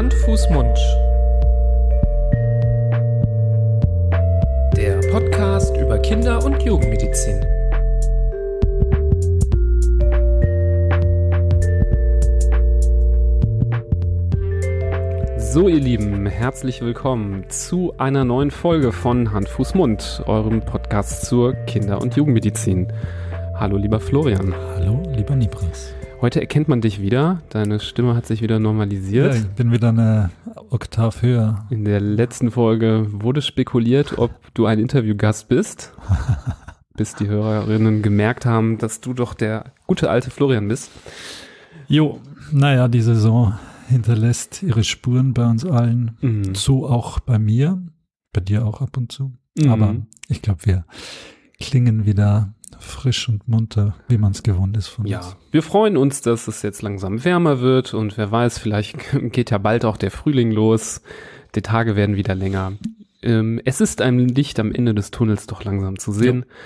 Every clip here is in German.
Hand, Fuß, Mund. Der Podcast über Kinder- und Jugendmedizin. So, ihr Lieben, herzlich willkommen zu einer neuen Folge von Hand, Fuß, Mund, eurem Podcast zur Kinder- und Jugendmedizin. Hallo, lieber Florian. Hallo, lieber Nibras. Heute erkennt man dich wieder. Deine Stimme hat sich wieder normalisiert. Ja, ich bin wieder eine Oktav höher. In der letzten Folge wurde spekuliert, ob du ein Interviewgast bist, bis die Hörerinnen gemerkt haben, dass du doch der gute alte Florian bist. Jo, naja, die Saison hinterlässt ihre Spuren bei uns allen. So auch bei mir, bei dir auch ab und zu. Aber ich glaube, wir klingen wieder frisch und munter, wie man es gewohnt ist von uns. Ja, wir freuen uns, dass es jetzt langsam wärmer wird und wer weiß, vielleicht geht ja bald auch der Frühling los. Die Tage werden wieder länger. Es ist ein Licht am Ende des Tunnels doch langsam zu sehen. Ja.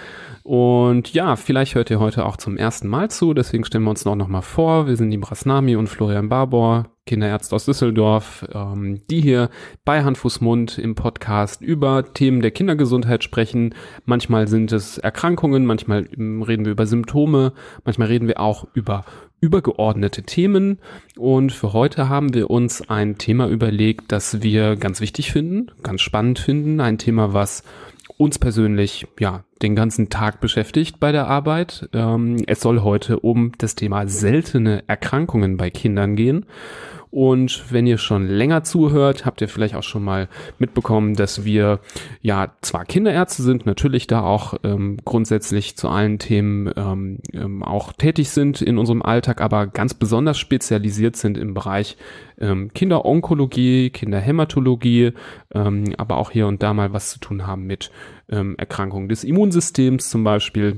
Und ja, vielleicht hört ihr heute auch zum ersten Mal zu, deswegen stellen wir uns noch mal vor. Wir sind Nibras Nami und Florian Barbor, Kinderärzte aus Düsseldorf, die hier bei Hand, Fuß, Mund im Podcast über Themen der Kindergesundheit sprechen. Manchmal sind es Erkrankungen, manchmal reden wir über Symptome, manchmal reden wir auch über übergeordnete Themen. Und für heute haben wir uns ein Thema überlegt, das wir ganz wichtig finden, ganz spannend finden. Ein Thema, was uns persönlich ja den ganzen Tag beschäftigt bei der Arbeit. Es soll heute um das Thema seltene Erkrankungen bei Kindern gehen. Und wenn ihr schon länger zuhört, habt ihr vielleicht auch schon mal mitbekommen, dass wir ja zwar Kinderärzte sind, natürlich da auch grundsätzlich zu allen Themen auch tätig sind in unserem Alltag, aber ganz besonders spezialisiert sind im Bereich Kinderonkologie, Kinderhämatologie, aber auch hier und da mal was zu tun haben mit Erkrankungen des Immunsystems zum Beispiel.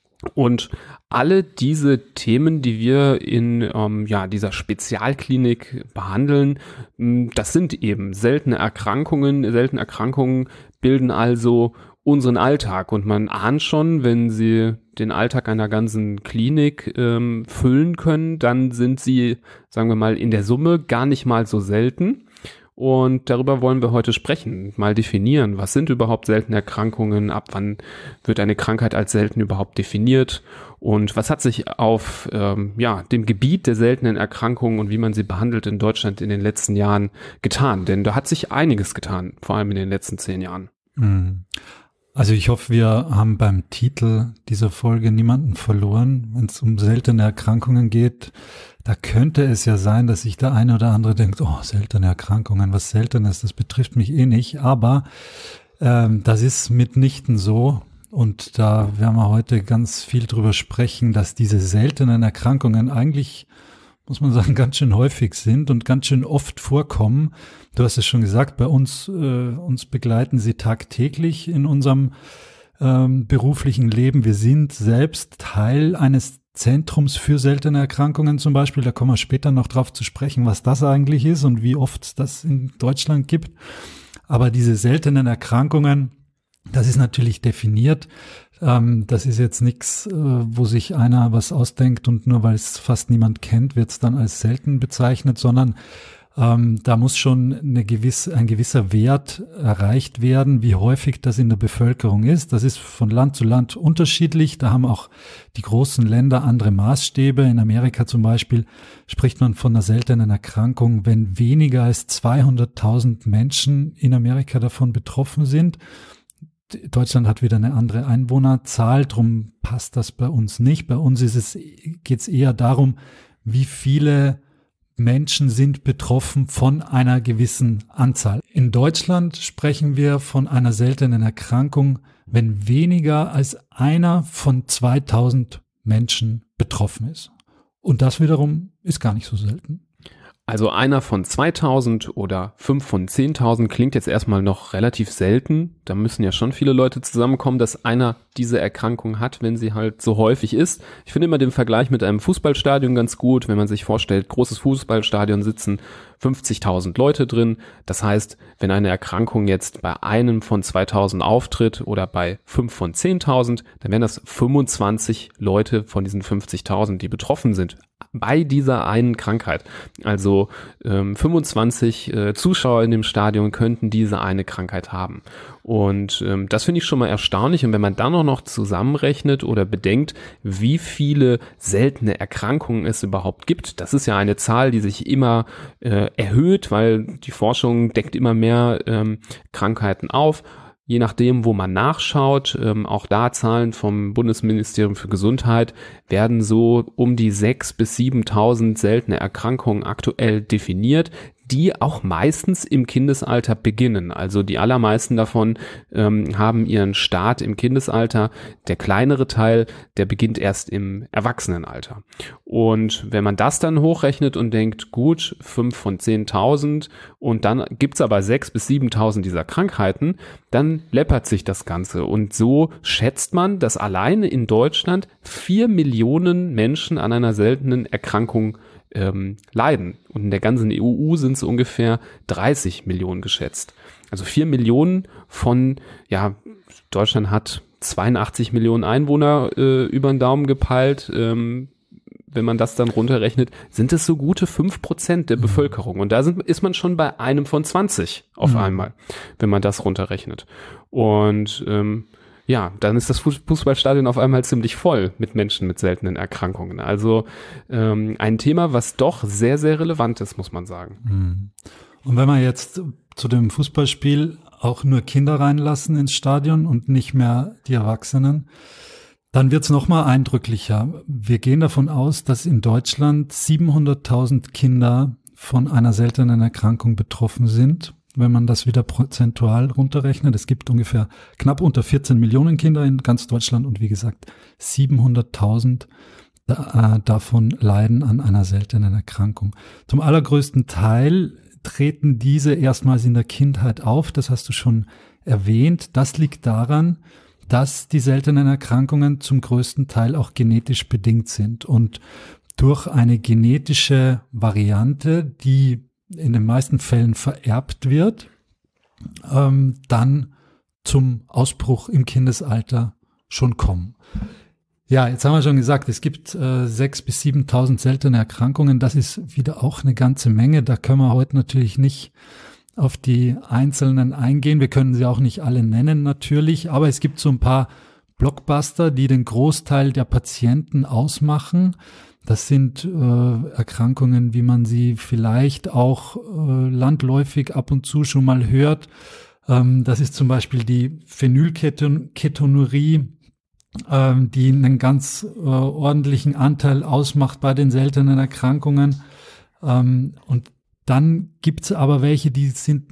Und alle diese Themen, die wir in dieser Spezialklinik behandeln, das sind eben seltene Erkrankungen. Seltene Erkrankungen bilden also unseren Alltag. Und man ahnt schon, wenn sie den Alltag einer ganzen Klinik füllen können, dann sind sie, sagen wir mal, in der Summe gar nicht mal so selten. Und darüber wollen wir heute sprechen, mal definieren, was sind überhaupt seltene Erkrankungen, ab wann wird eine Krankheit als selten überhaupt definiert und was hat sich auf dem Gebiet der seltenen Erkrankungen und wie man sie behandelt in Deutschland in den letzten Jahren getan. Denn da hat sich einiges getan, vor allem in den letzten 10 Jahren. Also ich hoffe, wir haben beim Titel dieser Folge niemanden verloren, wenn es um seltene Erkrankungen geht. Da könnte es ja sein, dass sich der eine oder andere denkt, oh, seltene Erkrankungen, was Seltenes, das betrifft mich eh nicht. Aber das ist mitnichten so. Und da werden wir heute ganz viel drüber sprechen, dass diese seltenen Erkrankungen eigentlich, muss man sagen, ganz schön häufig sind und ganz schön oft vorkommen. Du hast es schon gesagt, bei uns begleiten sie tagtäglich in unserem beruflichen Leben. Wir sind selbst Teil eines Zentrums für seltene Erkrankungen zum Beispiel. Da kommen wir später noch drauf zu sprechen, was das eigentlich ist und wie oft es das in Deutschland gibt. Aber diese seltenen Erkrankungen, das ist natürlich definiert. Das ist jetzt nichts, wo sich einer was ausdenkt und nur weil es fast niemand kennt, wird es dann als selten bezeichnet, sondern da muss schon ein gewisser Wert erreicht werden, wie häufig das in der Bevölkerung ist. Das ist von Land zu Land unterschiedlich. Da haben auch die großen Länder andere Maßstäbe. In Amerika zum Beispiel spricht man von einer seltenen Erkrankung, wenn weniger als 200.000 Menschen in Amerika davon betroffen sind. Deutschland hat wieder eine andere Einwohnerzahl, drum passt das bei uns nicht. Bei uns geht's eher darum, wie viele Menschen sind betroffen von einer gewissen Anzahl. In Deutschland sprechen wir von einer seltenen Erkrankung, wenn weniger als einer von 2000 Menschen betroffen ist. Und das wiederum ist gar nicht so selten. Also einer von 2000 oder 5 von 10.000 klingt jetzt erstmal noch relativ selten. Da müssen ja schon viele Leute zusammenkommen, dass einer diese Erkrankung hat, wenn sie halt so häufig ist. Ich finde immer den Vergleich mit einem Fußballstadion ganz gut, wenn man sich vorstellt, großes Fußballstadion sitzen 50.000 Leute drin. Das heißt, wenn eine Erkrankung jetzt bei einem von 2.000 auftritt oder bei 5 von 10.000, dann wären das 25 Leute von diesen 50.000, die betroffen sind. bei dieser einen Krankheit. Also 25 Zuschauer in dem Stadion könnten diese eine Krankheit haben. Und das finde ich schon mal erstaunlich. Und wenn man dann auch noch zusammenrechnet oder bedenkt, wie viele seltene Erkrankungen es überhaupt gibt, das ist ja eine Zahl, die sich immer erhöht, weil die Forschung deckt immer mehr Krankheiten auf. Je nachdem, wo man nachschaut, auch da Zahlen vom Bundesministerium für Gesundheit, werden so um die 6.000 bis 7.000 seltene Erkrankungen aktuell definiert, die auch meistens im Kindesalter beginnen. Also die allermeisten davon haben ihren Start im Kindesalter. Der kleinere Teil, der beginnt erst im Erwachsenenalter. Und wenn man das dann hochrechnet und denkt, gut, 5 von 10.000 und dann gibt's aber 6.000 bis 7.000 dieser Krankheiten, dann läppert sich das Ganze. Und so schätzt man, dass alleine in Deutschland 4 Millionen Menschen an einer seltenen Erkrankung leiden. Und in der ganzen EU sind es ungefähr 30 Millionen geschätzt. Also 4 Millionen von, Deutschland hat 82 Millionen Einwohner über den Daumen gepeilt. Wenn man das dann runterrechnet, sind es so gute 5% der Bevölkerung. Und da ist man schon bei einem von 20 auf einmal, wenn man das runterrechnet. Und dann ist das Fußballstadion auf einmal ziemlich voll mit Menschen mit seltenen Erkrankungen. Also ein Thema, was doch sehr, sehr relevant ist, muss man sagen. Und wenn wir jetzt zu dem Fußballspiel auch nur Kinder reinlassen ins Stadion und nicht mehr die Erwachsenen, dann wird's noch mal eindrücklicher. Wir gehen davon aus, dass in Deutschland 700.000 Kinder von einer seltenen Erkrankung betroffen sind. Wenn man das wieder prozentual runterrechnet, es gibt ungefähr knapp unter 14 Millionen Kinder in ganz Deutschland und wie gesagt 700.000 davon leiden an einer seltenen Erkrankung. Zum allergrößten Teil treten diese erstmals in der Kindheit auf, das hast du schon erwähnt. Das liegt daran, dass die seltenen Erkrankungen zum größten Teil auch genetisch bedingt sind und durch eine genetische Variante, die in den meisten Fällen vererbt wird, dann zum Ausbruch im Kindesalter schon kommen. Ja, jetzt haben wir schon gesagt, es gibt 6.000 bis 7.000 seltene Erkrankungen. Das ist wieder auch eine ganze Menge. Da können wir heute natürlich nicht auf die einzelnen eingehen. Wir können sie auch nicht alle nennen natürlich, aber es gibt so ein paar Blockbuster, die den Großteil der Patienten ausmachen. Das sind Erkrankungen, wie man sie vielleicht auch landläufig ab und zu schon mal hört. Das ist zum Beispiel die Phenylketonurie, die einen ganz ordentlichen Anteil ausmacht bei den seltenen Erkrankungen. Und dann gibt's aber welche, die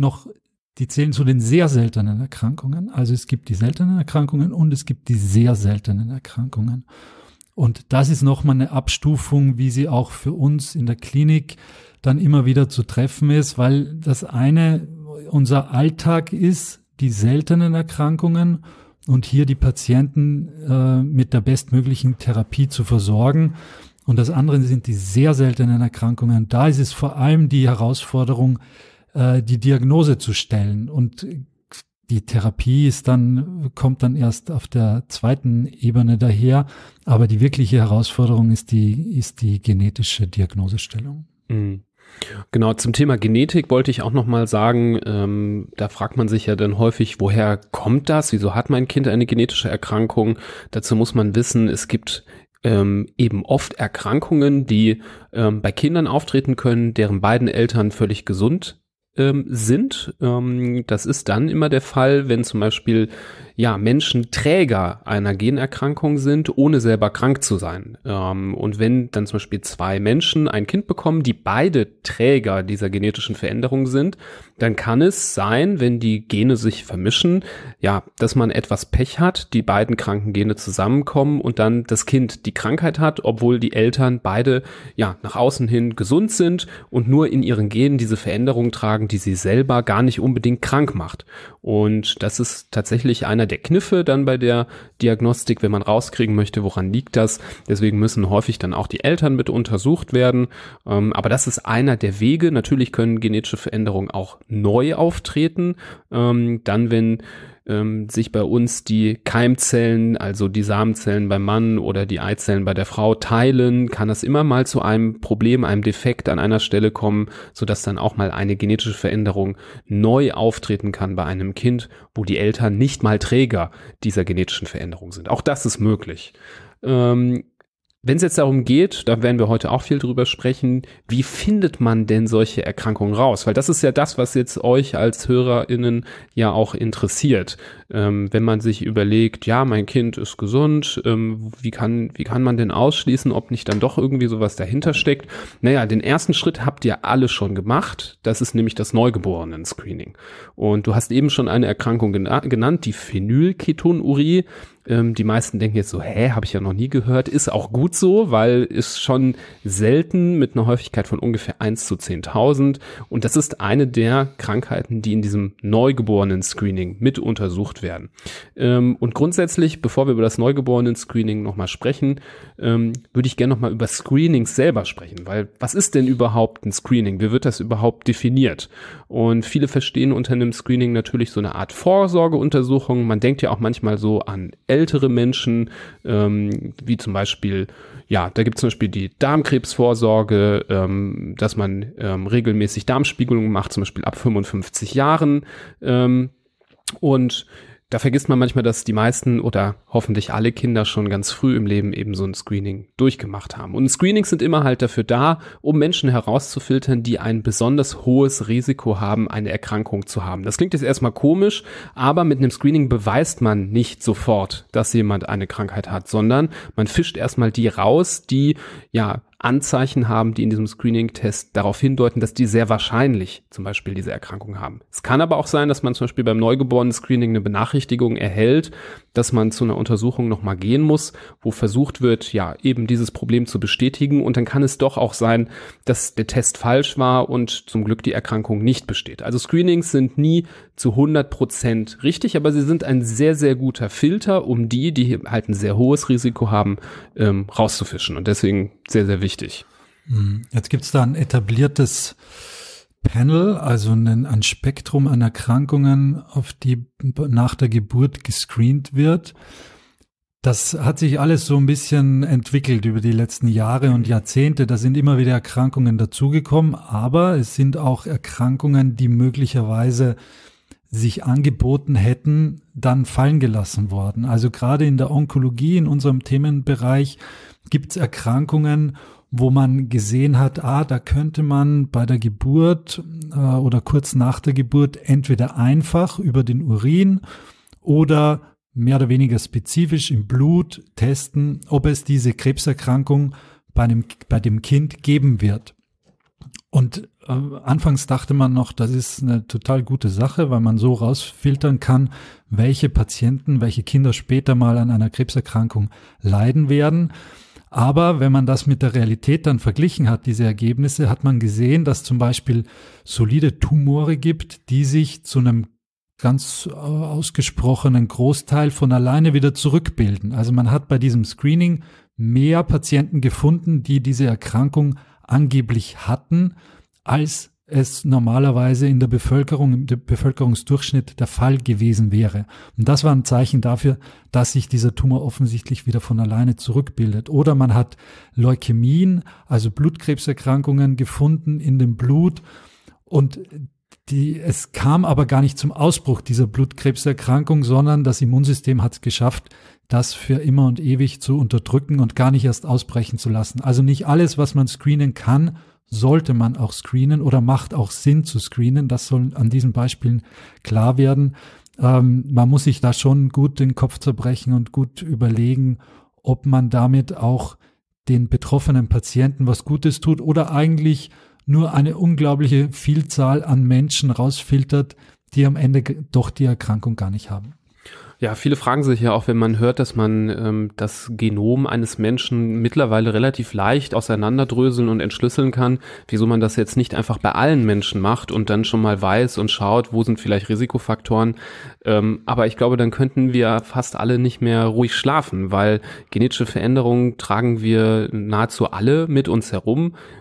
zählen zu den sehr seltenen Erkrankungen. Also es gibt die seltenen Erkrankungen und es gibt die sehr seltenen Erkrankungen. Und das ist nochmal eine Abstufung, wie sie auch für uns in der Klinik dann immer wieder zu treffen ist, weil das eine unser Alltag ist, die seltenen Erkrankungen und hier die Patienten mit der bestmöglichen Therapie zu versorgen. Und das andere sind die sehr seltenen Erkrankungen. Da ist es vor allem die Herausforderung, die Diagnose zu stellen. Und die Therapie kommt dann erst auf der zweiten Ebene daher. Aber die wirkliche Herausforderung ist die genetische Diagnosestellung. Mhm. Genau, zum Thema Genetik wollte ich auch nochmal sagen, da fragt man sich ja dann häufig, woher kommt das? Wieso hat mein Kind eine genetische Erkrankung? Dazu muss man wissen, es gibt eben oft Erkrankungen, die bei Kindern auftreten können, deren beiden Eltern völlig gesund sind. Das ist dann immer der Fall, wenn zum Beispiel Menschen Träger einer Generkrankung sind, ohne selber krank zu sein. Und wenn dann zum Beispiel zwei Menschen ein Kind bekommen, die beide Träger dieser genetischen Veränderung sind, dann kann es sein, wenn die Gene sich vermischen, dass man etwas Pech hat, die beiden kranken Gene zusammenkommen und dann das Kind die Krankheit hat, obwohl die Eltern beide nach außen hin gesund sind und nur in ihren Genen diese Veränderung tragen, die sie selber gar nicht unbedingt krank macht. Und das ist tatsächlich einer der Kniffe dann bei der Diagnostik, wenn man rauskriegen möchte, woran liegt das. Deswegen müssen häufig dann auch die Eltern mit untersucht werden. Aber das ist einer der Wege. Natürlich können genetische Veränderungen auch neu auftreten. Dann, wenn sich bei uns die Keimzellen, also die Samenzellen beim Mann oder die Eizellen bei der Frau teilen, kann es immer mal zu einem Problem, einem Defekt an einer Stelle kommen, sodass dann auch mal eine genetische Veränderung neu auftreten kann bei einem Kind, wo die Eltern nicht mal Träger dieser genetischen Veränderung sind. Auch das ist möglich. Wenn es jetzt darum geht, da werden wir heute auch viel drüber sprechen, wie findet man denn solche Erkrankungen raus? Weil das ist ja das, was jetzt euch als HörerInnen ja auch interessiert. Wenn man sich überlegt, ja, mein Kind ist gesund, wie kann man denn ausschließen, ob nicht dann doch irgendwie sowas dahinter steckt? Naja, den ersten Schritt habt ihr alle schon gemacht. Das ist nämlich das Neugeborenen-Screening. Und du hast eben schon eine Erkrankung genannt, die Phenylketonurie. Die meisten denken jetzt so, habe ich ja noch nie gehört. Ist auch gut so, weil ist schon selten mit einer Häufigkeit von ungefähr 1 zu 10.000. Und das ist eine der Krankheiten, die in diesem Neugeborenen-Screening mit untersucht werden. Und grundsätzlich, bevor wir über das Neugeborenen-Screening nochmal sprechen, würde ich gerne nochmal über Screenings selber sprechen. Weil was ist denn überhaupt ein Screening? Wie wird das überhaupt definiert? Und viele verstehen unter einem Screening natürlich so eine Art Vorsorgeuntersuchung. Man denkt ja auch manchmal so an ältere Menschen, wie zum Beispiel, ja, da gibt es zum Beispiel die Darmkrebsvorsorge, dass man regelmäßig Darmspiegelungen macht, zum Beispiel ab 55 Jahren. Und da vergisst man manchmal, dass die meisten oder hoffentlich alle Kinder schon ganz früh im Leben eben so ein Screening durchgemacht haben. Und Screenings sind immer halt dafür da, um Menschen herauszufiltern, die ein besonders hohes Risiko haben, eine Erkrankung zu haben. Das klingt jetzt erstmal komisch, aber mit einem Screening beweist man nicht sofort, dass jemand eine Krankheit hat, sondern man fischt erstmal die raus, die ja Anzeichen haben, die in diesem Screening-Test darauf hindeuten, dass die sehr wahrscheinlich zum Beispiel diese Erkrankung haben. Es kann aber auch sein, dass man zum Beispiel beim Neugeborenen-Screening eine Benachrichtigung erhält, dass man zu einer Untersuchung nochmal gehen muss, wo versucht wird, ja, eben dieses Problem zu bestätigen. Und dann kann es doch auch sein, dass der Test falsch war und zum Glück die Erkrankung nicht besteht. Also Screenings sind nie zu 100% richtig, aber sie sind ein sehr, sehr guter Filter, um die halt ein sehr hohes Risiko haben, rauszufischen. Und deswegen sehr, sehr wichtig. Jetzt gibt es da ein etabliertes Panel, also ein Spektrum an Erkrankungen, auf die nach der Geburt gescreent wird. Das hat sich alles so ein bisschen entwickelt über die letzten Jahre und Jahrzehnte. Da sind immer wieder Erkrankungen dazugekommen, aber es sind auch Erkrankungen, die möglicherweise sich angeboten hätten, dann fallen gelassen worden. Also gerade in der Onkologie, in unserem Themenbereich, gibt es Erkrankungen, wo man gesehen hat, da könnte man bei der Geburt oder kurz nach der Geburt entweder einfach über den Urin oder mehr oder weniger spezifisch im Blut testen, ob es diese Krebserkrankung bei dem Kind geben wird. Und anfangs dachte man noch, das ist eine total gute Sache, weil man so rausfiltern kann, welche Patienten, welche Kinder später mal an einer Krebserkrankung leiden werden. Aber wenn man das mit der Realität dann verglichen hat, diese Ergebnisse, hat man gesehen, dass zum Beispiel solide Tumore gibt, die sich zu einem ganz ausgesprochenen Großteil von alleine wieder zurückbilden. Also man hat bei diesem Screening mehr Patienten gefunden, die diese Erkrankung angeblich hatten, als es normalerweise in der Bevölkerung, im Bevölkerungsdurchschnitt der Fall gewesen wäre. Und das war ein Zeichen dafür, dass sich dieser Tumor offensichtlich wieder von alleine zurückbildet. Oder man hat Leukämien, also Blutkrebserkrankungen gefunden in dem Blut und es kam aber gar nicht zum Ausbruch dieser Blutkrebserkrankung, sondern das Immunsystem hat es geschafft, das für immer und ewig zu unterdrücken und gar nicht erst ausbrechen zu lassen. Also nicht alles, was man screenen kann, sollte man auch screenen oder macht auch Sinn zu screenen. Das soll an diesen Beispielen klar werden. Man muss sich da schon gut den Kopf zerbrechen und gut überlegen, ob man damit auch den betroffenen Patienten was Gutes tut oder eigentlich nur eine unglaubliche Vielzahl an Menschen rausfiltert, die am Ende doch die Erkrankung gar nicht haben. Ja, viele fragen sich ja auch, wenn man hört, dass man das Genom eines Menschen mittlerweile relativ leicht auseinanderdröseln und entschlüsseln kann, wieso man das jetzt nicht einfach bei allen Menschen macht und dann schon mal weiß und schaut, wo sind vielleicht Risikofaktoren. Aber ich glaube, dann könnten wir fast alle nicht mehr ruhig schlafen, weil genetische Veränderungen tragen wir nahezu alle mit uns herum.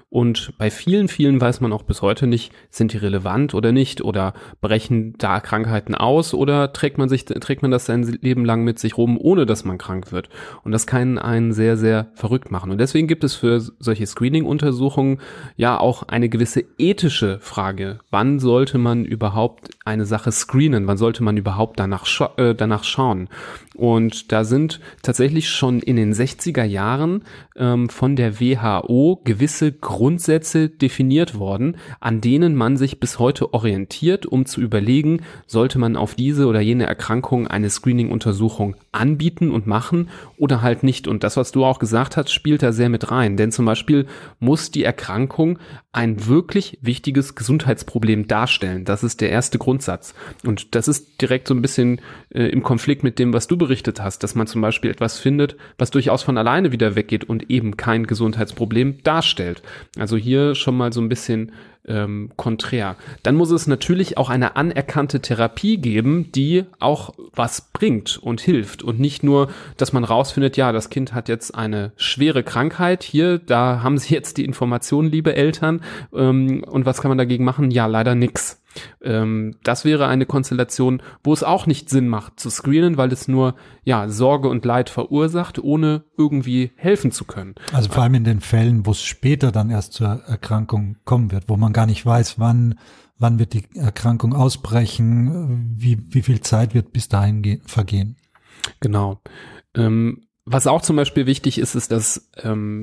Und bei vielen, vielen weiß man auch bis heute nicht, sind die relevant oder nicht oder brechen da Krankheiten aus oder trägt man das sein Leben lang mit sich rum, ohne dass man krank wird. Und das kann einen sehr, sehr verrückt machen. Und deswegen gibt es für solche Screening-Untersuchungen ja auch eine gewisse ethische Frage. Wann sollte man überhaupt eine Sache screenen? Wann sollte man überhaupt danach schauen? Und da sind tatsächlich schon in den 60er Jahren von der WHO gewisse Grundsätze definiert worden, an denen man sich bis heute orientiert, um zu überlegen, sollte man auf diese oder jene Erkrankung eine Screening-Untersuchung anbieten und machen oder halt nicht. Und das, was du auch gesagt hast, spielt da sehr mit rein. Denn zum Beispiel muss die Erkrankung ein wirklich wichtiges Gesundheitsproblem darstellen. Das ist der erste Grundsatz. Und das ist direkt so ein bisschen im Konflikt mit dem, was du berichtet hast, dass man zum Beispiel etwas findet, was durchaus von alleine wieder weggeht und eben kein Gesundheitsproblem darstellt. Also hier schon mal so ein bisschen konträr. Dann muss es natürlich auch eine anerkannte Therapie geben, die auch was bringt und hilft und nicht nur, dass man rausfindet, ja, das Kind hat jetzt eine schwere Krankheit, hier, da haben Sie jetzt die Informationen, liebe Eltern, und was kann man dagegen machen? Ja, leider nix. Das wäre eine Konstellation, wo es auch nicht Sinn macht zu screenen, weil es nur Sorge und Leid verursacht, ohne irgendwie helfen zu können. Also vor allem in den Fällen, wo es später dann erst zur Erkrankung kommen wird, wo man gar nicht weiß, wann wird die Erkrankung ausbrechen, wie viel Zeit wird bis dahin vergehen. Genau. Was auch zum Beispiel wichtig ist, ist, dass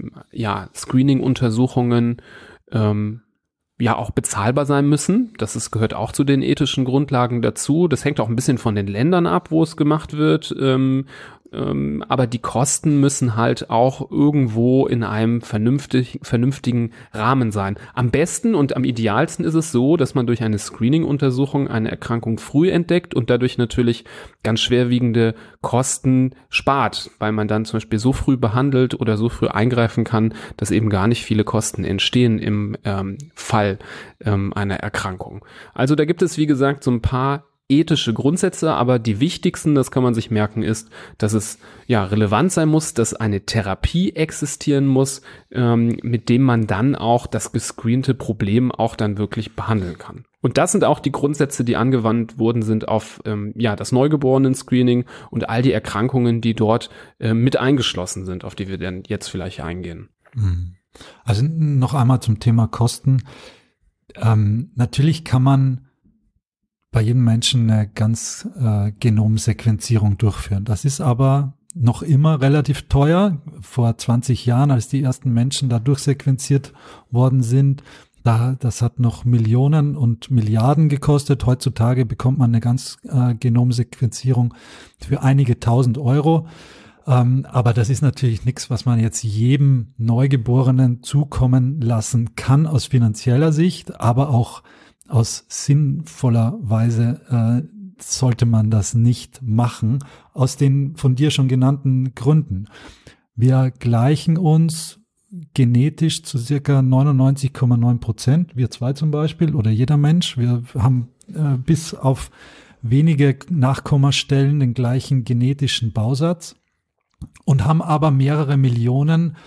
Screening-Untersuchungen auch bezahlbar sein müssen. Gehört auch zu den ethischen Grundlagen dazu. Das hängt auch ein bisschen von den Ländern ab, wo es gemacht wird. Aber die Kosten müssen halt auch irgendwo in einem vernünftigen Rahmen sein. Am besten und am idealsten ist es so, dass man durch eine Screening-Untersuchung eine Erkrankung früh entdeckt und dadurch natürlich ganz schwerwiegende Kosten spart, weil man dann zum Beispiel so früh behandelt oder so früh eingreifen kann, dass eben gar nicht viele Kosten entstehen im Fall einer Erkrankung. Also da gibt es, wie gesagt, so ein paar ethische Grundsätze, aber die wichtigsten, das kann man sich merken, ist, dass es relevant sein muss, dass eine Therapie existieren muss, mit dem man dann auch das gescreente Problem auch dann wirklich behandeln kann. Und das sind auch die Grundsätze, die angewandt worden sind auf das Neugeborenen-Screening und all die Erkrankungen, die dort mit eingeschlossen sind, auf die wir dann jetzt vielleicht eingehen. Also noch einmal zum Thema Kosten. Natürlich kann man bei jedem Menschen eine ganz Genomsequenzierung durchführen. Das ist aber noch immer relativ teuer. Vor 20 Jahren, als die ersten Menschen da durchsequenziert worden sind, das hat noch Millionen und Milliarden gekostet. Heutzutage bekommt man eine ganz Genomsequenzierung für einige tausend Euro. Aber das ist natürlich nichts, was man jetzt jedem Neugeborenen zukommen lassen kann aus finanzieller Sicht, aber auch aus sinnvoller Weise sollte man das nicht machen, aus den von dir schon genannten Gründen. Wir gleichen uns genetisch zu circa 99,9%, wir zwei zum Beispiel oder jeder Mensch. Wir haben bis auf wenige Nachkommastellen den gleichen genetischen Bausatz und haben aber mehrere Millionen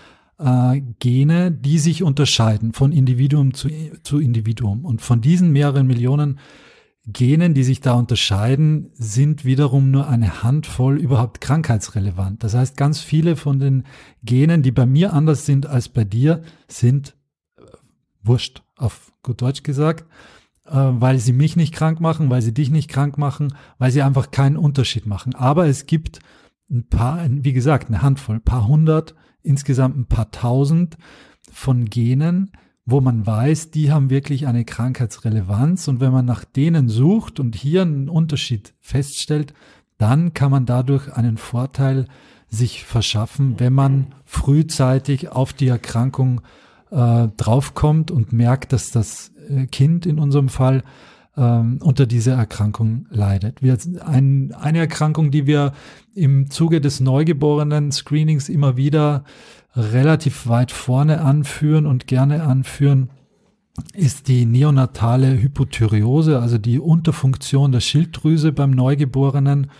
Gene, die sich unterscheiden von Individuum zu Individuum. Und von diesen mehreren Millionen Genen, die sich da unterscheiden, sind wiederum nur eine Handvoll überhaupt krankheitsrelevant. Das heißt, ganz viele von den Genen, die bei mir anders sind als bei dir, sind wurscht, auf gut Deutsch gesagt, weil sie mich nicht krank machen, weil sie dich nicht krank machen, weil sie einfach keinen Unterschied machen. Aber es gibt ein paar, wie gesagt, eine Handvoll, ein paar hundert, insgesamt ein paar tausend von Genen, wo man weiß, die haben wirklich eine Krankheitsrelevanz. Und wenn man nach denen sucht und hier einen Unterschied feststellt, dann kann man dadurch einen Vorteil sich verschaffen, wenn man frühzeitig auf die Erkrankung draufkommt und merkt, dass das Kind in unserem Fall unter dieser Erkrankung leidet. Eine Erkrankung, die wir im Zuge des Neugeborenen-Screenings immer wieder relativ weit vorne anführen und gerne anführen, ist die neonatale Hypothyreose, also die Unterfunktion der Schilddrüse beim Neugeborenen,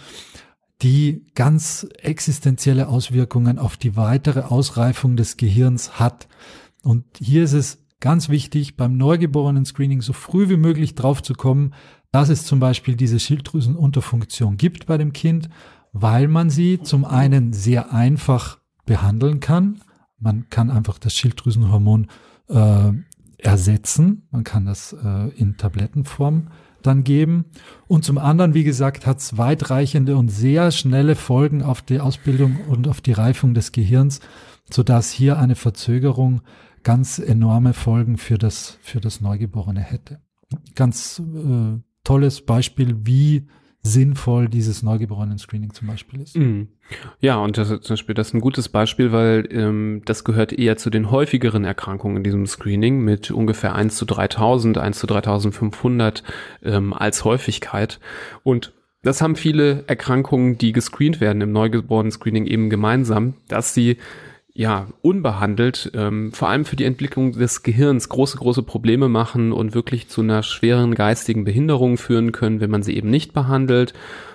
die ganz existenzielle Auswirkungen auf die weitere Ausreifung des Gehirns hat. Und hier ist es ganz wichtig, beim Neugeborenen-Screening so früh wie möglich drauf zu kommen, dass es zum Beispiel diese Schilddrüsenunterfunktion gibt bei dem Kind, weil man sie zum einen sehr einfach behandeln kann. Man kann einfach das Schilddrüsenhormon ersetzen. Man kann das in Tablettenform dann geben. Und zum anderen, wie gesagt, hat es weitreichende und sehr schnelle Folgen auf die Ausbildung und auf die Reifung des Gehirns, sodass hier eine Verzögerung ganz enorme Folgen für das Neugeborene hätte. Ganz tolles Beispiel, wie sinnvoll dieses Neugeborenen-Screening zum Beispiel ist. Ja, und das ist ein gutes Beispiel, weil das gehört eher zu den häufigeren Erkrankungen in diesem Screening mit ungefähr 1 zu 3000, 1 zu 3500 als Häufigkeit. Und das haben viele Erkrankungen, die gescreent werden im Neugeborenen-Screening eben gemeinsam, dass sie unbehandelt, vor allem für die Entwicklung des Gehirns große Probleme machen und wirklich zu einer schweren geistigen Behinderung führen können, wenn man sie eben nicht behandelt.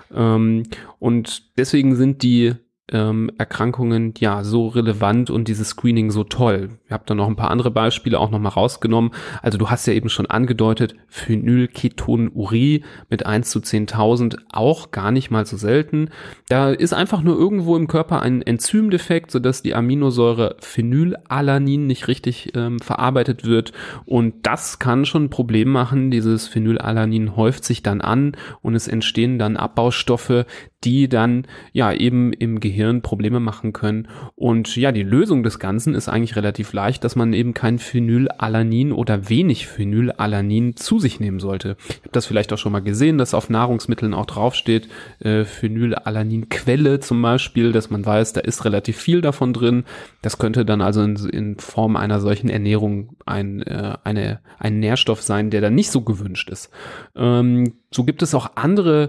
Und deswegen sind die Erkrankungen so relevant und dieses Screening so toll. Ich habe da noch ein paar andere Beispiele auch nochmal rausgenommen. Also du hast ja eben schon angedeutet, Phenylketonurie mit 1 zu 10.000 auch gar nicht mal so selten. Da ist einfach nur irgendwo im Körper ein Enzymdefekt, sodass die Aminosäure Phenylalanin nicht richtig verarbeitet wird, und das kann schon ein Problem machen. Dieses Phenylalanin häuft sich dann an und es entstehen dann Abbaustoffe, die dann eben im Gehirn Probleme machen können. Und die Lösung des Ganzen ist eigentlich relativ leicht, dass man eben kein Phenylalanin oder wenig Phenylalanin zu sich nehmen sollte. Ich habe das vielleicht auch schon mal gesehen, dass auf Nahrungsmitteln auch draufsteht, Phenylalaninquelle zum Beispiel, dass man weiß, da ist relativ viel davon drin. Das könnte dann also in Form einer solchen Ernährung ein Nährstoff sein, der dann nicht so gewünscht ist. So gibt es auch andere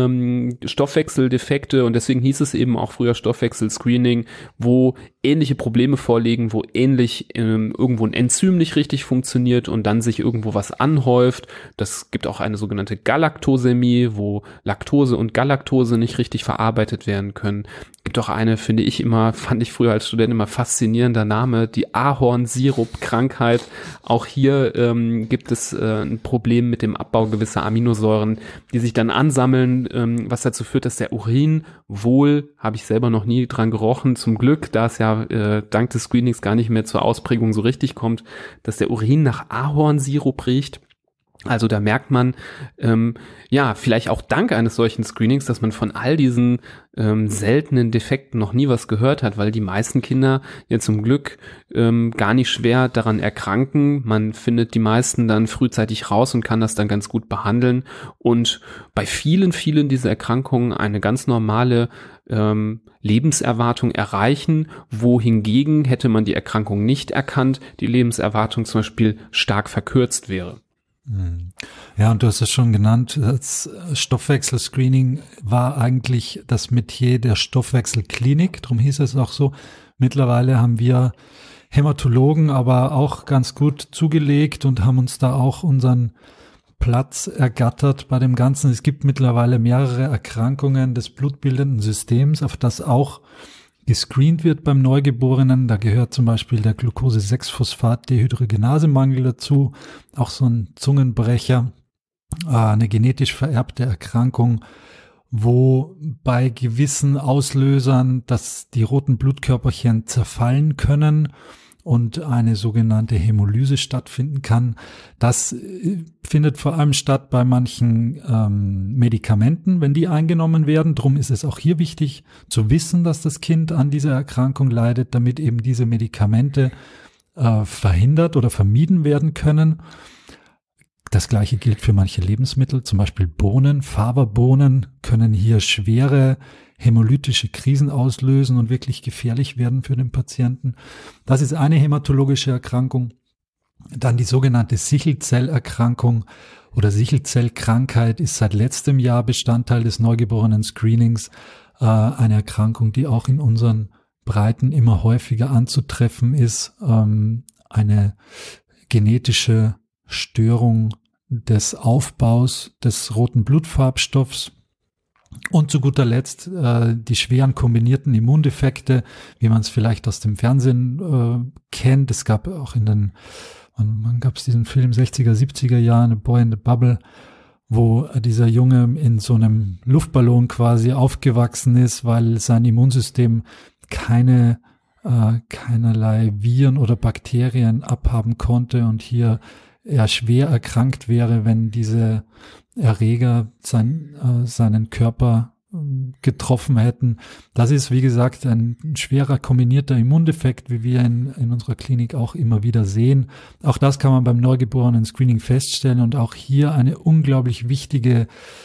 Stoffwechseldefekte, und deswegen hieß es eben auch früher Stoffwechselscreening, wo ähnliche Probleme vorliegen, wo ähnlich irgendwo ein Enzym nicht richtig funktioniert und dann sich irgendwo was anhäuft. Das gibt auch eine sogenannte Galaktosämie, wo Laktose und Galaktose nicht richtig verarbeitet werden können. Gibt auch eine, fand ich früher als Student immer faszinierender Name, die Ahornsirup-Krankheit. Auch hier gibt es ein Problem mit dem Abbau gewisser Aminosäuren, die sich dann ansammeln, was dazu führt, dass der Urin wohl, habe ich selber noch nie dran gerochen, zum Glück, da es dank des Screenings gar nicht mehr zur Ausprägung so richtig kommt, dass der Urin nach Ahornsirup riecht. Also da merkt man, vielleicht auch dank eines solchen Screenings, dass man von all diesen seltenen Defekten noch nie was gehört hat, weil die meisten Kinder ja zum Glück gar nicht schwer daran erkranken. Man findet die meisten dann frühzeitig raus und kann das dann ganz gut behandeln. Und bei vielen dieser Erkrankungen eine ganz normale Lebenserwartung erreichen, wohingegen, hätte man die Erkrankung nicht erkannt, die Lebenserwartung zum Beispiel stark verkürzt wäre. Ja, und du hast es schon genannt, das Stoffwechselscreening war eigentlich das Metier der Stoffwechselklinik, darum hieß es auch so. Mittlerweile haben wir Hämatologen aber auch ganz gut zugelegt und haben uns da auch unseren Platz ergattert bei dem Ganzen. Es gibt mittlerweile mehrere Erkrankungen des blutbildenden Systems, auf das auch gescreent wird beim Neugeborenen. Da gehört zum Beispiel der Glucose-6-Phosphat-Dehydrogenasemangel dazu, auch so ein Zungenbrecher, eine genetisch vererbte Erkrankung, wo bei gewissen Auslösern, dass die roten Blutkörperchen zerfallen können und eine sogenannte Hämolyse stattfinden kann. Das findet vor allem statt bei manchen Medikamenten, wenn die eingenommen werden. Drum ist es auch hier wichtig zu wissen, dass das Kind an dieser Erkrankung leidet, damit eben diese Medikamente verhindert oder vermieden werden können. Das Gleiche gilt für manche Lebensmittel, zum Beispiel Bohnen. Faberbohnen können hier schwere hämolytische Krisen auslösen und wirklich gefährlich werden für den Patienten. Das ist eine hämatologische Erkrankung. Dann die sogenannte Sichelzellerkrankung oder Sichelzellkrankheit ist seit letztem Jahr Bestandteil des Neugeborenen-Screenings. Eine Erkrankung, die auch in unseren Breiten immer häufiger anzutreffen ist. Eine genetische Störung des Aufbaus des roten Blutfarbstoffs. Und zu guter Letzt die schweren kombinierten Immundefekte, wie man es vielleicht aus dem Fernsehen kennt. Es gab auch in den wann gab es diesen Film, 60er, 70er Jahren, A Boy in the Bubble, wo dieser Junge in so einem Luftballon quasi aufgewachsen ist, weil sein Immunsystem keinerlei Viren oder Bakterien abhaben konnte und hier er schwer erkrankt wäre, wenn diese Erreger seinen Körper getroffen hätten. Das ist, wie gesagt, ein schwerer kombinierter Immundefekt, wie wir in unserer Klinik auch immer wieder sehen. Auch das kann man beim Neugeborenen-Screening feststellen und auch hier eine unglaublich wichtige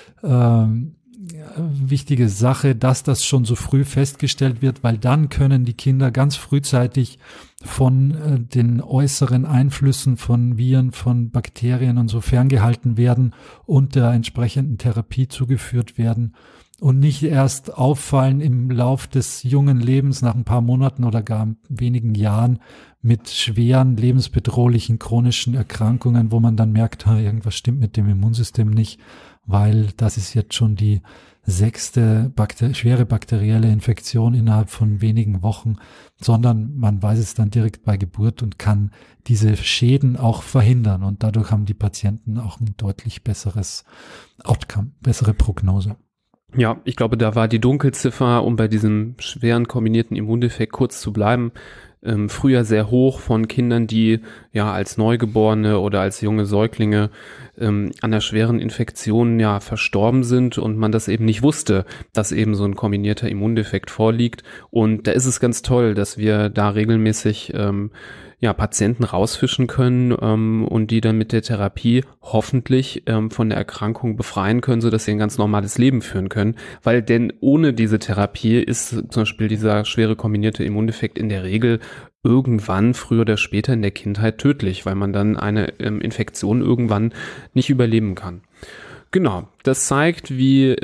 Sache, dass das schon so früh festgestellt wird, weil dann können die Kinder ganz frühzeitig von den äußeren Einflüssen von Viren, von Bakterien und so ferngehalten werden und der entsprechenden Therapie zugeführt werden und nicht erst auffallen im Lauf des jungen Lebens nach ein paar Monaten oder gar wenigen Jahren mit schweren, lebensbedrohlichen, chronischen Erkrankungen, wo man dann merkt, irgendwas stimmt mit dem Immunsystem nicht, weil das ist jetzt schon die 6. schwere bakterielle Infektion innerhalb von wenigen Wochen, sondern man weiß es dann direkt bei Geburt und kann diese Schäden auch verhindern und dadurch haben die Patienten auch ein deutlich besseres Outcome, bessere Prognose. Ja, ich glaube, da war die Dunkelziffer, um bei diesem schweren kombinierten Immundefekt kurz zu bleiben, früher sehr hoch von Kindern, die ja als Neugeborene oder als junge Säuglinge an einer schweren Infektion ja verstorben sind und man das eben nicht wusste, dass eben so ein kombinierter Immundefekt vorliegt. Und da ist es ganz toll, dass wir da regelmäßig Patienten rausfischen können und die dann mit der Therapie hoffentlich von der Erkrankung befreien können, sodass sie ein ganz normales Leben führen können. Weil denn ohne diese Therapie ist zum Beispiel dieser schwere kombinierte Immundefekt in der Regel irgendwann, früher oder später in der Kindheit tödlich, weil man dann eine Infektion irgendwann nicht überleben kann. Genau, das zeigt, wie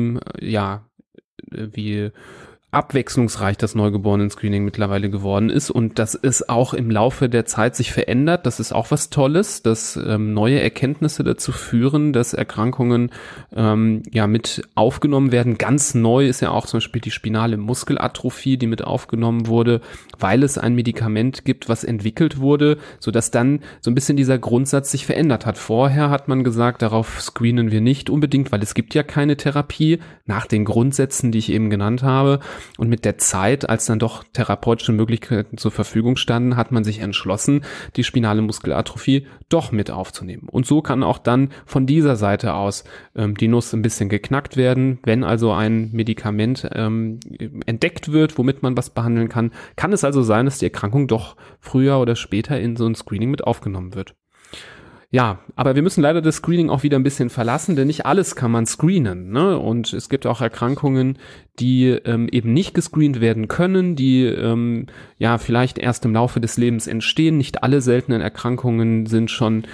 abwechslungsreich das Neugeborenen-Screening mittlerweile geworden ist und dass es auch im Laufe der Zeit sich verändert. Das ist auch was Tolles, dass neue Erkenntnisse dazu führen, dass Erkrankungen mit aufgenommen werden. Ganz neu ist ja auch zum Beispiel die spinale Muskelatrophie, die mit aufgenommen wurde, weil es ein Medikament gibt, was entwickelt wurde, sodass dann so ein bisschen dieser Grundsatz sich verändert hat. Vorher hat man gesagt, darauf screenen wir nicht unbedingt, weil es gibt ja keine Therapie nach den Grundsätzen, die ich eben genannt habe. Und mit der Zeit, als dann doch therapeutische Möglichkeiten zur Verfügung standen, hat man sich entschlossen, die spinale Muskelatrophie doch mit aufzunehmen. Und so kann auch dann von dieser Seite aus die Nuss ein bisschen geknackt werden. Wenn also ein Medikament entdeckt wird, womit man was behandeln kann, kann es also sein, dass die Erkrankung doch früher oder später in so ein Screening mit aufgenommen wird. Ja, aber wir müssen leider das Screening auch wieder ein bisschen verlassen, denn nicht alles kann man screenen, ne? Und es gibt auch Erkrankungen, die eben nicht gescreent werden können, die vielleicht erst im Laufe des Lebens entstehen. Nicht alle seltenen Erkrankungen sind schon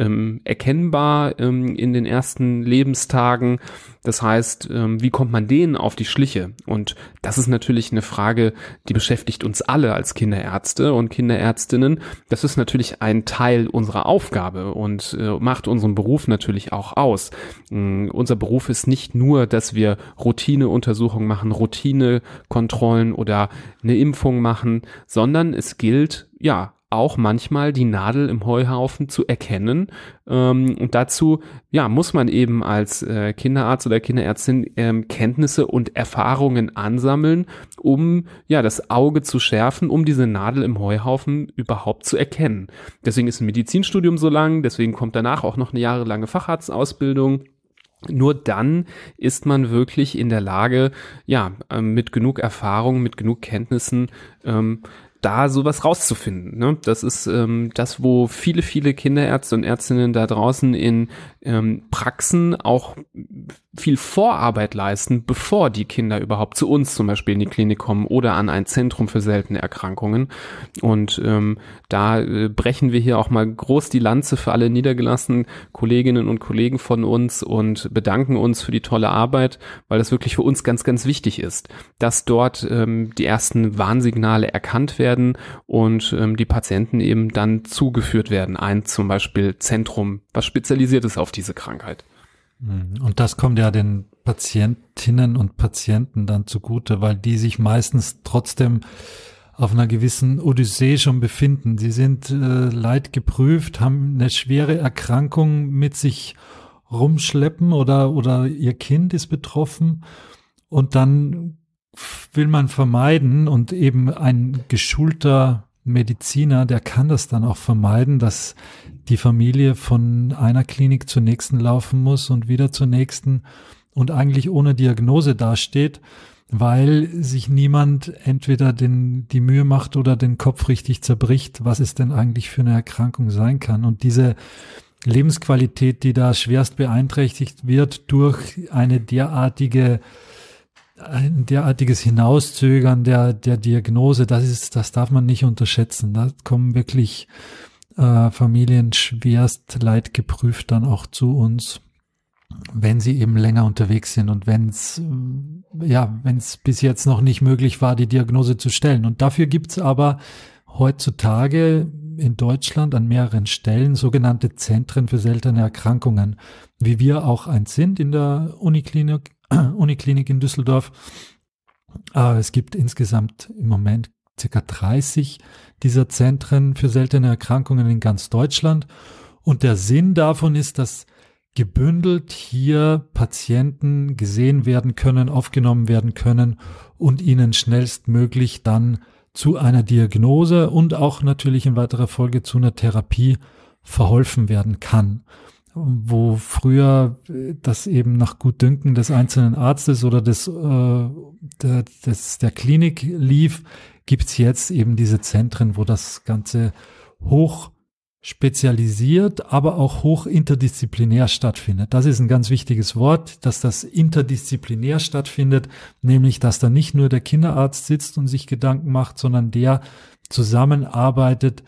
erkennbar in den ersten Lebenstagen. Das heißt, wie kommt man denen auf die Schliche? Und das ist natürlich eine Frage, die beschäftigt uns alle als Kinderärzte und Kinderärztinnen. Das ist natürlich ein Teil unserer Aufgabe und macht unseren Beruf natürlich auch aus. Unser Beruf ist nicht nur, dass wir Routineuntersuchungen machen, Routinekontrollen oder eine Impfung machen, sondern es gilt, auch manchmal die Nadel im Heuhaufen zu erkennen. Und dazu, muss man eben als Kinderarzt oder Kinderärztin Kenntnisse und Erfahrungen ansammeln, um das Auge zu schärfen, um diese Nadel im Heuhaufen überhaupt zu erkennen. Deswegen ist ein Medizinstudium so lang, deswegen kommt danach auch noch eine jahrelange Facharztausbildung. Nur dann ist man wirklich in der Lage, mit genug Erfahrung, mit genug Kenntnissen, da sowas rauszufinden. Ne? Das ist das, wo viele, viele Kinderärzte und Ärztinnen da draußen in Praxen auch viel Vorarbeit leisten, bevor die Kinder überhaupt zu uns zum Beispiel in die Klinik kommen oder an ein Zentrum für seltene Erkrankungen. Und da brechen wir hier auch mal groß die Lanze für alle niedergelassenen Kolleginnen und Kollegen von uns und bedanken uns für die tolle Arbeit, weil das wirklich für uns ganz, ganz wichtig ist, dass dort die ersten Warnsignale erkannt werden und die Patienten eben dann zugeführt werden. Ein zum Beispiel Zentrum, was spezialisiert ist auf diese Krankheit. Und das kommt ja den Patientinnen und Patienten dann zugute, weil die sich meistens trotzdem auf einer gewissen Odyssee schon befinden. Sie sind leidgeprüft, haben eine schwere Erkrankung mit sich rumschleppen oder ihr Kind ist betroffen und dann will man vermeiden und eben ein geschulter Mediziner, der kann das dann auch vermeiden, dass die Familie von einer Klinik zur nächsten laufen muss und wieder zur nächsten und eigentlich ohne Diagnose dasteht, weil sich niemand entweder die Mühe macht oder den Kopf richtig zerbricht, was es denn eigentlich für eine Erkrankung sein kann. Und diese Lebensqualität, die da schwerst beeinträchtigt wird durch ein derartiges Hinauszögern der Diagnose, das darf man nicht unterschätzen. Da kommen wirklich Familien schwerst leidgeprüft dann auch zu uns, wenn sie eben länger unterwegs sind und wenn es bis jetzt noch nicht möglich war, die Diagnose zu stellen. Und dafür gibt's aber heutzutage in Deutschland an mehreren Stellen sogenannte Zentren für seltene Erkrankungen, wie wir auch eins sind in der Uniklinik in Düsseldorf. Es gibt insgesamt im Moment ca. 30 dieser Zentren für seltene Erkrankungen in ganz Deutschland. Und der Sinn davon ist, dass gebündelt hier Patienten gesehen werden können, aufgenommen werden können und ihnen schnellstmöglich dann zu einer Diagnose und auch natürlich in weiterer Folge zu einer Therapie verholfen werden kann. Wo früher das eben nach Gutdünken des einzelnen Arztes oder der Klinik lief, gibt's jetzt eben diese Zentren, wo das Ganze hoch spezialisiert, aber auch hoch interdisziplinär stattfindet. Das ist ein ganz wichtiges Wort, dass das interdisziplinär stattfindet, nämlich, dass da nicht nur der Kinderarzt sitzt und sich Gedanken macht, sondern der zusammenarbeitet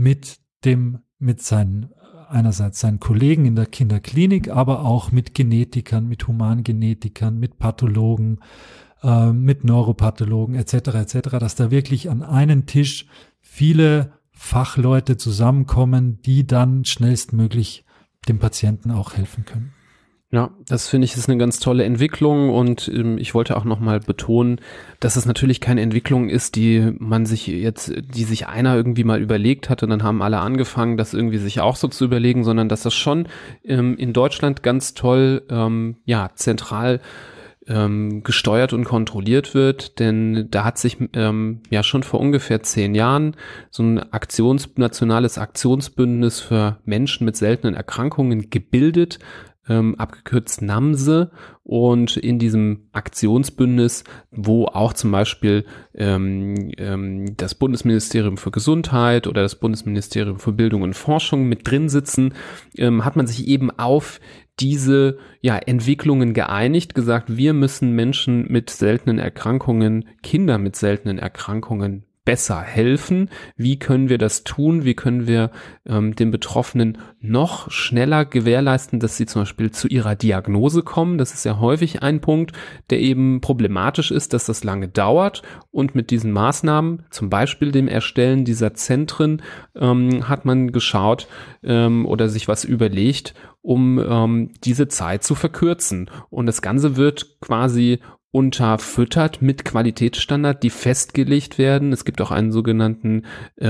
einerseits seinen Kollegen in der Kinderklinik, aber auch mit Genetikern, mit Humangenetikern, mit Pathologen, mit Neuropathologen etc., dass da wirklich an einen Tisch viele Fachleute zusammenkommen, die dann schnellstmöglich dem Patienten auch helfen können. Ja, das finde ich ist eine ganz tolle Entwicklung und ich wollte auch nochmal betonen, dass es natürlich keine Entwicklung ist, die sich einer irgendwie mal überlegt hat und dann haben alle angefangen, das irgendwie sich auch so zu überlegen, sondern dass das schon in Deutschland ganz toll, zentral gesteuert und kontrolliert wird, denn da hat sich schon vor ungefähr 10 Jahren so ein nationales Aktionsbündnis für Menschen mit seltenen Erkrankungen gebildet, abgekürzt NAMSE, und in diesem Aktionsbündnis, wo auch zum Beispiel das Bundesministerium für Gesundheit oder das Bundesministerium für Bildung und Forschung mit drin sitzen, hat man sich eben auf diese Entwicklungen geeinigt, gesagt, wir müssen Menschen mit seltenen Erkrankungen, Kinder mit seltenen Erkrankungen besser helfen. Wie können wir das tun? Wie können wir den Betroffenen noch schneller gewährleisten, dass sie zum Beispiel zu ihrer Diagnose kommen? Das ist ja häufig ein Punkt, der eben problematisch ist, dass das lange dauert. Und mit diesen Maßnahmen, zum Beispiel dem Erstellen dieser Zentren, hat man geschaut oder sich was überlegt, um diese Zeit zu verkürzen. Und das Ganze wird quasi unterfüttert mit Qualitätsstandards, die festgelegt werden. Es gibt auch einen sogenannten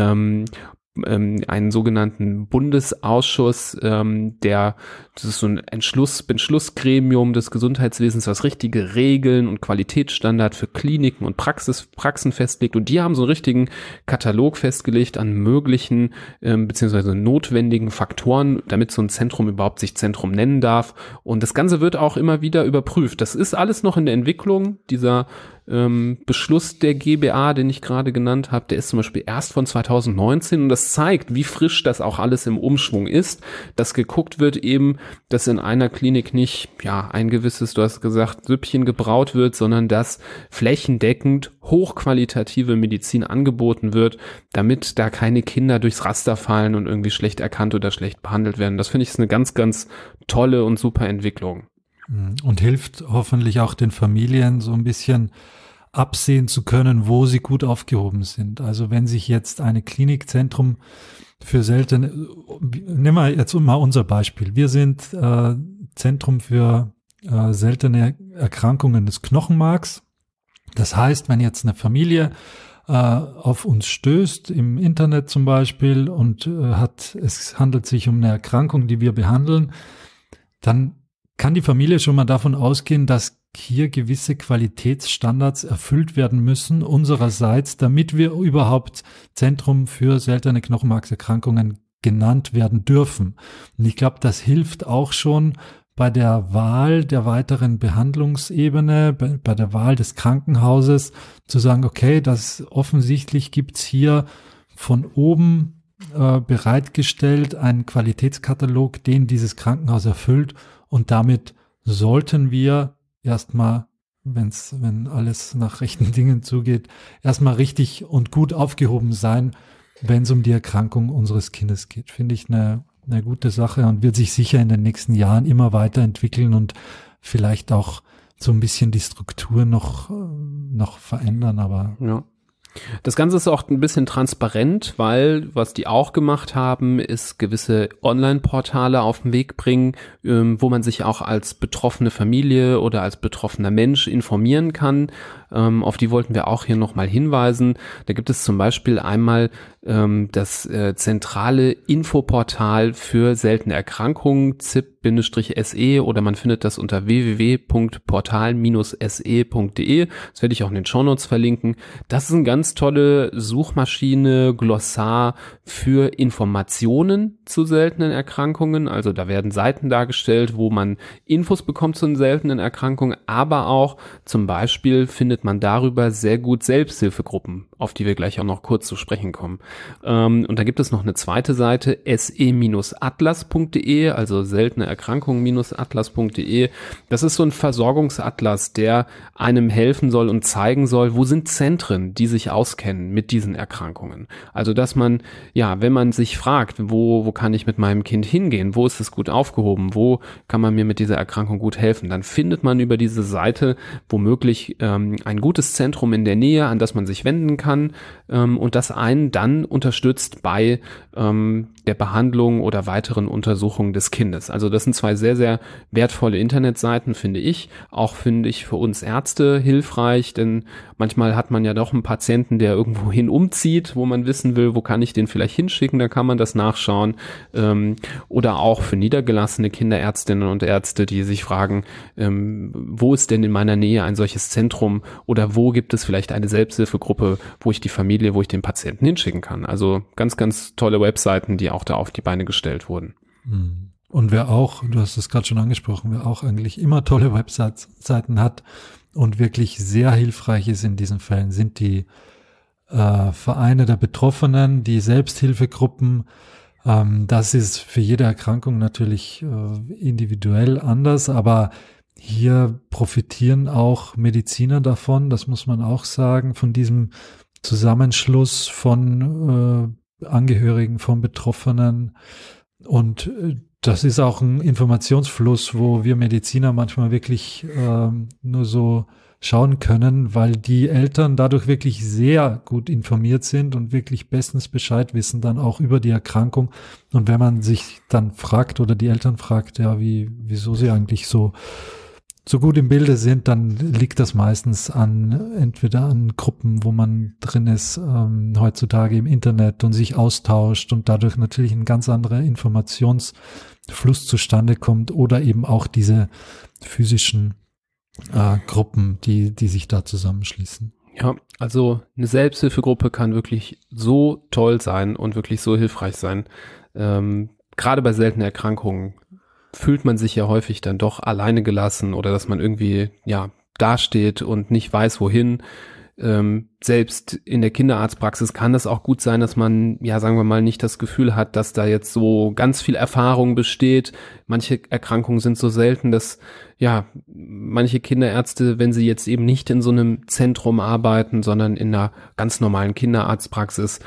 Bundesausschuss, das ist so ein Beschlussgremium des Gesundheitswesens, was richtige Regeln und Qualitätsstandards für Kliniken und Praxen festlegt. Und die haben so einen richtigen Katalog festgelegt an möglichen beziehungsweise notwendigen Faktoren, damit so ein Zentrum überhaupt sich Zentrum nennen darf. Und das Ganze wird auch immer wieder überprüft. Das ist alles noch in der Entwicklung. Dieser Beschluss der GBA, den ich gerade genannt habe, der ist zum Beispiel erst von 2019 und das zeigt, wie frisch das auch alles im Umschwung ist, dass geguckt wird eben, dass in einer Klinik nicht ein gewisses, du hast gesagt, Süppchen gebraut wird, sondern dass flächendeckend hochqualitative Medizin angeboten wird, damit da keine Kinder durchs Raster fallen und irgendwie schlecht erkannt oder schlecht behandelt werden. Das finde ich ist eine ganz, ganz tolle und super Entwicklung. Und hilft hoffentlich auch den Familien so ein bisschen absehen zu können, wo sie gut aufgehoben sind. Also wenn sich jetzt eine Klinikzentrum für seltene, nehmen wir jetzt mal unser Beispiel. Wir sind Zentrum für seltene Erkrankungen des Knochenmarks. Das heißt, wenn jetzt eine Familie auf uns stößt, im Internet zum Beispiel, und es handelt sich um eine Erkrankung, die wir behandeln, dann kann die Familie schon mal davon ausgehen, dass hier gewisse Qualitätsstandards erfüllt werden müssen unsererseits, damit wir überhaupt Zentrum für seltene Knochenmarkserkrankungen genannt werden dürfen. Und ich glaube, das hilft auch schon bei der Wahl der weiteren Behandlungsebene, bei der Wahl des Krankenhauses, zu sagen, okay, das offensichtlich gibt's hier von oben bereitgestellt einen Qualitätskatalog, den dieses Krankenhaus erfüllt, und damit sollten wir erstmal, wenn alles nach rechten Dingen zugeht, erstmal richtig und gut aufgehoben sein, wenn es um die Erkrankung unseres Kindes geht. Finde ich eine gute Sache und wird sich sicher in den nächsten Jahren immer weiterentwickeln und vielleicht auch so ein bisschen die Struktur noch verändern, aber ja. Das Ganze ist auch ein bisschen transparent, weil was die auch gemacht haben, ist gewisse Online-Portale auf den Weg bringen, wo man sich auch als betroffene Familie oder als betroffener Mensch informieren kann. Auf die wollten wir auch hier nochmal hinweisen. Da gibt es zum Beispiel einmal das zentrale Infoportal für seltene Erkrankungen, ZIP-SE, oder man findet das unter www.portal-se.de. Das werde ich auch in den Shownotes verlinken. Das ist eine ganz tolle Suchmaschine, Glossar für Informationen zu seltenen Erkrankungen. Also da werden Seiten dargestellt, wo man Infos bekommt zu den seltenen Erkrankungen, aber auch zum Beispiel findet man darüber sehr gut Selbsthilfegruppen, auf die wir gleich auch noch kurz zu sprechen kommen. Und da gibt es noch eine zweite Seite, se-atlas.de, also seltene Erkrankungen-atlas.de. Das ist so ein Versorgungsatlas, der einem helfen soll und zeigen soll, wo sind Zentren, die sich auskennen mit diesen Erkrankungen. Also dass man, ja, wenn man sich fragt, wo kann ich mit meinem Kind hingehen, wo ist es gut aufgehoben, wo kann man mir mit dieser Erkrankung gut helfen, dann findet man über diese Seite womöglich ein gutes Zentrum in der Nähe, an das man sich wenden kann, und das einen dann unterstützt bei der Behandlung oder weiteren Untersuchungen des Kindes. Also das sind zwei sehr, sehr wertvolle Internetseiten, finde ich. Auch finde ich für uns Ärzte hilfreich, denn manchmal hat man ja doch einen Patienten, der irgendwo hin umzieht, wo man wissen will, wo kann ich den vielleicht hinschicken, da kann man das nachschauen. Oder auch für niedergelassene Kinderärztinnen und Ärzte, die sich fragen, wo ist denn in meiner Nähe ein solches Zentrum oder wo gibt es vielleicht eine Selbsthilfegruppe, wo ich die Familie, wo ich den Patienten hinschicken kann. Also ganz, ganz tolle Webseiten, die auch da auf die Beine gestellt wurden. Und wer auch, du hast es gerade schon angesprochen, wer auch eigentlich immer tolle Webseiten hat und wirklich sehr hilfreich ist in diesen Fällen, sind die Vereine der Betroffenen, die Selbsthilfegruppen. Das ist für jede Erkrankung natürlich individuell anders, aber hier profitieren auch Mediziner davon, das muss man auch sagen, von diesem Zusammenschluss von Angehörigen von Betroffenen, und das ist auch ein Informationsfluss, wo wir Mediziner manchmal wirklich nur so schauen können, weil die Eltern dadurch wirklich sehr gut informiert sind und wirklich bestens Bescheid wissen dann auch über die Erkrankung. Und wenn man sich dann fragt oder die Eltern fragt, ja, wieso sie eigentlich so gut im Bilde sind, dann liegt das meistens entweder an Gruppen, wo man drin ist, heutzutage im Internet und sich austauscht und dadurch natürlich ein ganz anderer Informationsfluss zustande kommt, oder eben auch diese physischen Gruppen, die sich da zusammenschließen. Ja, also eine Selbsthilfegruppe kann wirklich so toll sein und wirklich so hilfreich sein. Gerade bei seltenen Erkrankungen fühlt man sich ja häufig dann doch alleine gelassen oder dass man irgendwie, ja, dasteht und nicht weiß, wohin. Selbst in der Kinderarztpraxis kann es auch gut sein, dass man, ja, sagen wir mal, nicht das Gefühl hat, dass da jetzt so ganz viel Erfahrung besteht. Manche Erkrankungen sind so selten, dass, ja, manche Kinderärzte, wenn sie jetzt eben nicht in so einem Zentrum arbeiten, sondern in einer ganz normalen Kinderarztpraxis,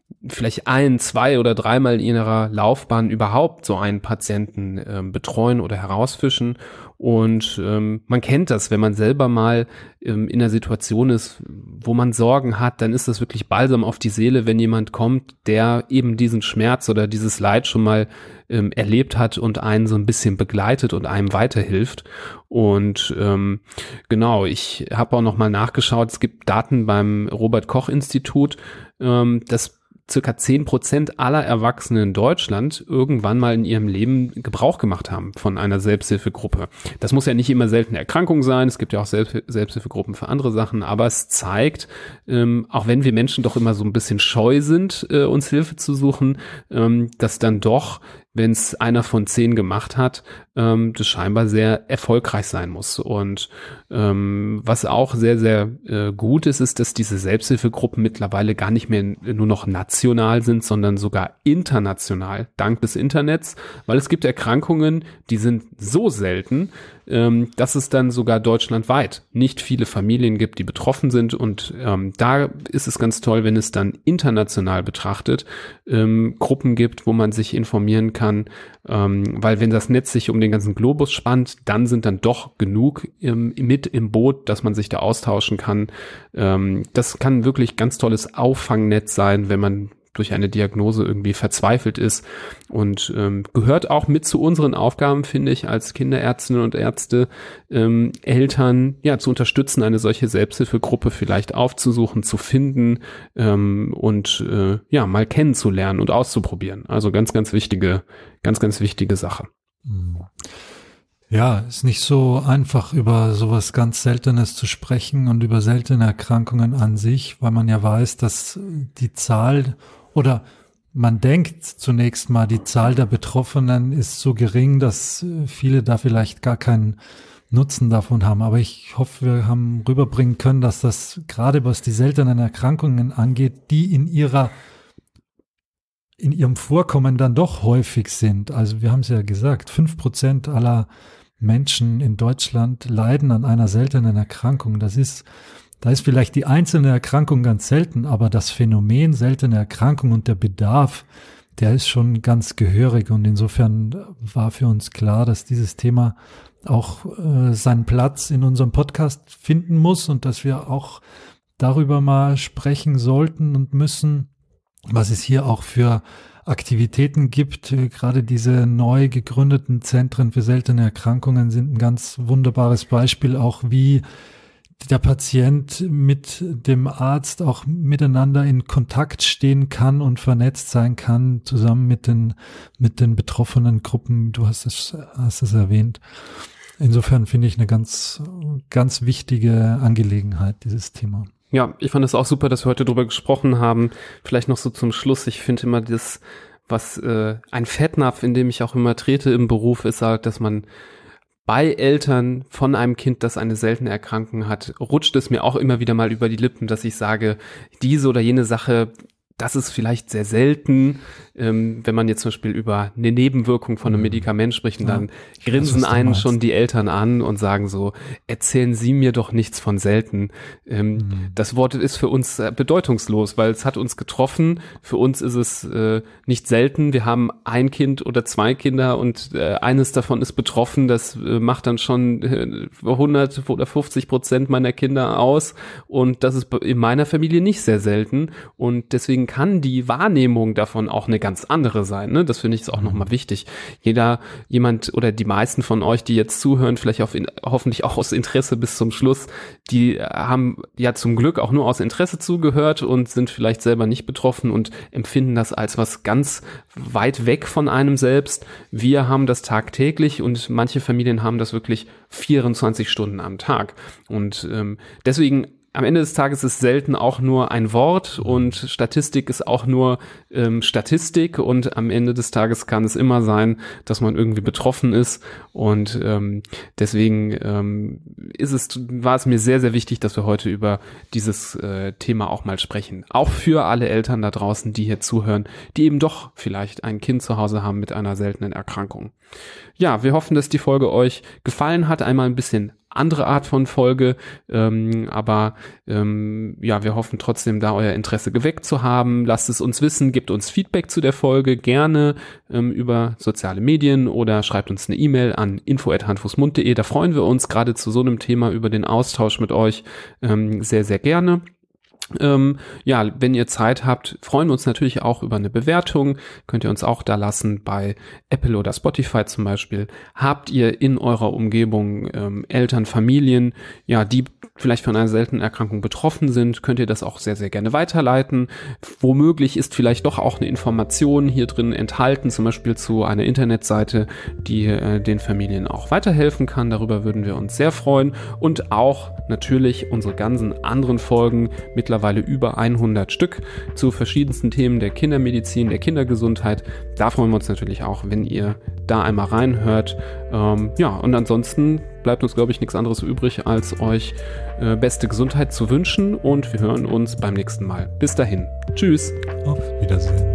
vielleicht 1, 2 oder 3-mal in ihrer Laufbahn überhaupt so einen Patienten betreuen oder herausfischen. Und man kennt das, wenn man selber mal in einer Situation ist, wo man Sorgen hat, dann ist das wirklich Balsam auf die Seele, wenn jemand kommt, der eben diesen Schmerz oder dieses Leid schon mal erlebt hat und einen so ein bisschen begleitet und einem weiterhilft. Und genau, ich habe auch noch mal nachgeschaut, es gibt Daten beim Robert-Koch-Institut, dass circa 10% aller Erwachsenen in Deutschland irgendwann mal in ihrem Leben Gebrauch gemacht haben von einer Selbsthilfegruppe. Das muss ja nicht immer seltene Erkrankung sein, es gibt ja auch Selbsthilfegruppen für andere Sachen, aber es zeigt, auch wenn wir Menschen doch immer so ein bisschen scheu sind, uns Hilfe zu suchen, dass dann doch, wenn es einer von 10 gemacht hat, das scheinbar sehr erfolgreich sein muss. Und was auch sehr, sehr gut ist, ist, dass diese Selbsthilfegruppen mittlerweile gar nicht mehr nur noch national sind, sondern sogar international, dank des Internets, weil es gibt Erkrankungen, die sind so selten, dass es dann sogar deutschlandweit nicht viele Familien gibt, die betroffen sind. Und da ist es ganz toll, wenn es dann international betrachtet Gruppen gibt, wo man sich informieren kann, weil wenn das Netz sich um den ganzen Globus spannt, dann sind dann doch genug mit im Boot, dass man sich da austauschen kann. Das kann wirklich ganz tolles Auffangnetz sein, wenn man durch eine Diagnose irgendwie verzweifelt ist, und gehört auch mit zu unseren Aufgaben, finde ich, als Kinderärztinnen und Ärzte, Eltern ja zu unterstützen, eine solche Selbsthilfegruppe vielleicht aufzusuchen, zu finden und ja mal kennenzulernen und auszuprobieren. Also ganz, ganz wichtige Sache. Ja, ist nicht so einfach, über sowas ganz Seltenes zu sprechen und über seltene Erkrankungen an sich, weil man ja weiß, dass die Zahl, oder man denkt zunächst mal, die Zahl der Betroffenen ist so gering, dass viele da vielleicht gar keinen Nutzen davon haben. Aber ich hoffe, wir haben rüberbringen können, dass das gerade was die seltenen Erkrankungen angeht, die in ihrem Vorkommen dann doch häufig sind. Also wir haben es ja gesagt, 5% aller Menschen in Deutschland leiden an einer seltenen Erkrankung. Da ist vielleicht die einzelne Erkrankung ganz selten, aber das Phänomen seltene Erkrankung und der Bedarf, der ist schon ganz gehörig. Und insofern war für uns klar, dass dieses Thema auch seinen Platz in unserem Podcast finden muss und dass wir auch darüber mal sprechen sollten und müssen, was es hier auch für Aktivitäten gibt. Gerade diese neu gegründeten Zentren für seltene Erkrankungen sind ein ganz wunderbares Beispiel, auch wie der Patient mit dem Arzt auch miteinander in Kontakt stehen kann und vernetzt sein kann, zusammen mit den betroffenen Gruppen. Du hast es erwähnt. Insofern finde ich eine ganz, ganz wichtige Angelegenheit, dieses Thema. Ja, ich fand es auch super, dass wir heute drüber gesprochen haben. Vielleicht noch so zum Schluss. Ich finde immer das, was ein Fettnapf, in dem ich auch immer trete im Beruf, ist halt, dass man bei Eltern von einem Kind, das eine seltene Erkrankung hat, rutscht es mir auch immer wieder mal über die Lippen, dass ich sage, diese oder jene Sache, das ist vielleicht sehr selten, wenn man jetzt zum Beispiel über eine Nebenwirkung von einem Medikament spricht, und dann grinsen einen schon die Eltern an und sagen so, erzählen Sie mir doch nichts von selten. Das Wort ist für uns bedeutungslos, weil es hat uns getroffen. Für uns ist es nicht selten. Wir haben ein Kind oder 2 Kinder und eines davon ist betroffen. Das macht dann schon 100 oder 50% meiner Kinder aus, und das ist in meiner Familie nicht sehr selten, und deswegen kann die Wahrnehmung davon auch eine ganz andere sein. Ne? Das finde ich ist auch nochmal wichtig. Jemand oder die meisten von euch, die jetzt zuhören, vielleicht hoffentlich auch aus Interesse bis zum Schluss, die haben ja zum Glück auch nur aus Interesse zugehört und sind vielleicht selber nicht betroffen und empfinden das als was ganz weit weg von einem selbst. Wir haben das tagtäglich, und manche Familien haben das wirklich 24 Stunden am Tag. Und deswegen am Ende des Tages ist selten auch nur ein Wort, und Statistik ist auch nur Statistik, und am Ende des Tages kann es immer sein, dass man irgendwie betroffen ist, und deswegen war es mir sehr, sehr wichtig, dass wir heute über dieses Thema auch mal sprechen. Auch für alle Eltern da draußen, die hier zuhören, die eben doch vielleicht ein Kind zu Hause haben mit einer seltenen Erkrankung. Ja, wir hoffen, dass die Folge euch gefallen hat, einmal ein bisschen andere Art von Folge, aber wir hoffen trotzdem, da euer Interesse geweckt zu haben. Lasst es uns wissen, gebt uns Feedback zu der Folge, gerne über soziale Medien oder schreibt uns eine E-Mail an info@handfußmund.de. Da freuen wir uns gerade zu so einem Thema über den Austausch mit euch sehr, sehr gerne. Wenn ihr Zeit habt, freuen wir uns natürlich auch über eine Bewertung. Könnt ihr uns auch da lassen bei Apple oder Spotify zum Beispiel. Habt ihr in eurer Umgebung Eltern, Familien, die vielleicht von einer seltenen Erkrankung betroffen sind, könnt ihr das auch sehr, sehr gerne weiterleiten. Womöglich ist vielleicht doch auch eine Information hier drin enthalten, zum Beispiel zu einer Internetseite, die den Familien auch weiterhelfen kann. Darüber würden wir uns sehr freuen. Und auch natürlich unsere ganzen anderen Folgen, mittlerweile über 100 Stück, zu verschiedensten Themen der Kindermedizin, der Kindergesundheit. Da freuen wir uns natürlich auch, wenn ihr da einmal reinhört. Und ansonsten bleibt uns, glaube ich, nichts anderes übrig, als euch beste Gesundheit zu wünschen, und wir hören uns beim nächsten Mal. Bis dahin. Tschüss. Auf Wiedersehen.